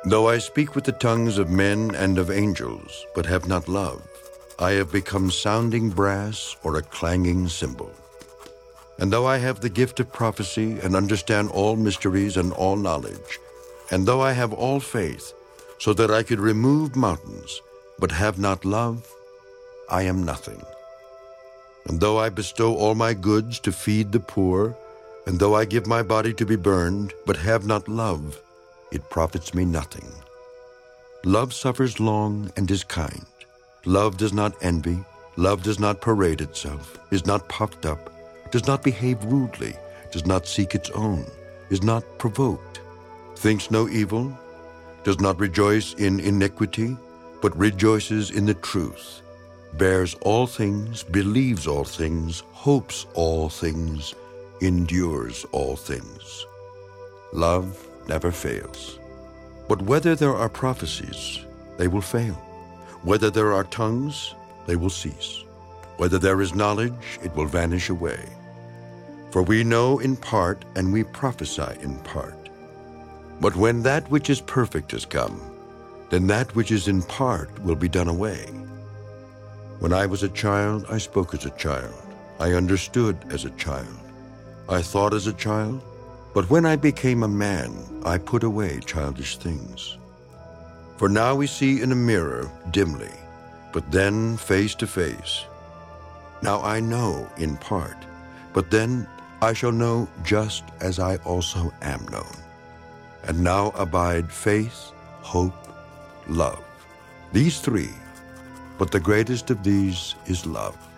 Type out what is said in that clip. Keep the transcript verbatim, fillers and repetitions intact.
Though I speak with the tongues of men and of angels, but have not love, I have become sounding brass or a clanging cymbal. And though I have the gift of prophecy and understand all mysteries and all knowledge, and though I have all faith, so that I could remove mountains, but have not love, I am nothing. And though I bestow all my goods to feed the poor, and though I give my body to be burned, but have not love, it profits me nothing. Love suffers long and is kind. Love does not envy. Love does not parade itself, is not puffed up, does not behave rudely, does not seek its own, is not provoked, thinks no evil, does not rejoice in iniquity, but rejoices in the truth, bears all things, believes all things, hopes all things, endures all things. Love never fails. But whether there are prophecies, they will fail. Whether there are tongues, they will cease. Whether there is knowledge, it will vanish away. For we know in part, and we prophesy in part. But when that which is perfect has come, then that which is in part will be done away. When I was a child, I spoke as a child. I understood as a child. I thought as a child. But when I became a man, I put away childish things. For now we see in a mirror dimly, but then face to face. Now I know in part, but then I shall know just as I also am known. And now abide faith, hope, love. These three, but the greatest of these is love.